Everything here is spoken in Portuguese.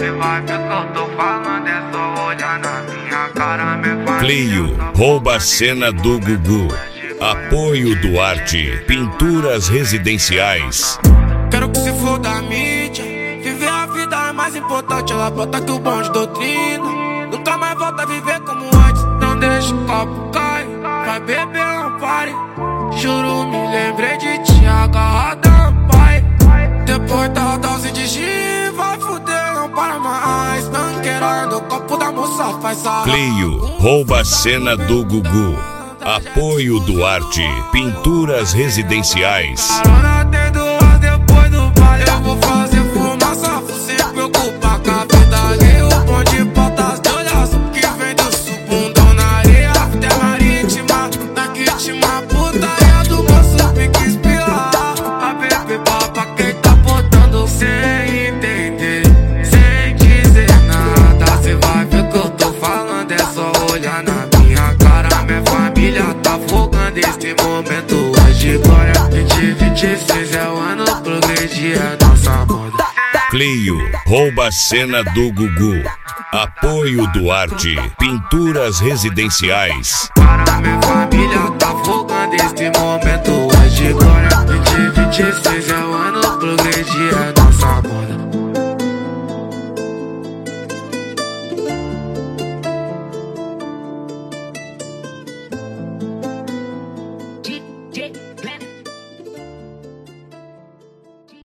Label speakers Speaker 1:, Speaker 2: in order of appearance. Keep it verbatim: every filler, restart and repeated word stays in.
Speaker 1: Cê vai ver que eu tô falando, é só olhar na minha cara, minha família.
Speaker 2: Cleio, rouba a cena do Gugu. Apoio Duarte, pinturas residenciais.
Speaker 3: Quero que se for da mídia, viver a vida é mais importante. Ela bota que o bom de doutrina nunca mais volta a viver como antes. Não deixa o copo cair, vai beber, não pare. Juro, me lembrei de ti agarrada, pai. Depois da dose de gin, vai fuder, não para mais. Banqueirando, o copo da moça faz sarra.
Speaker 2: Cleio, rouba a cena do Gugu. Apoio Duarte, pinturas residenciais.
Speaker 3: Carona tem duas depois do baile. Eu vou fazer fumaça, sem preocupar com a vida alheia. O bom de botas de olhaço que vem do subundão na areia. Até marítima, na quitima, putaria do moço fica espirrar. A bebê pra quem tá botando sem entender, sem dizer nada. Cê vai ver que eu tô falando, é só olhar na minha cara. Minha família tá afogando esse momento hoje. Glória vinte e vinte e seis é o ano progredir, é nossa moda.
Speaker 2: Cleio, rouba a cena do Gugu. Apoio Duarte, pinturas residenciais.
Speaker 3: Para minha família tá afogando esse momento hoje. Glória vinte e vinte e seis é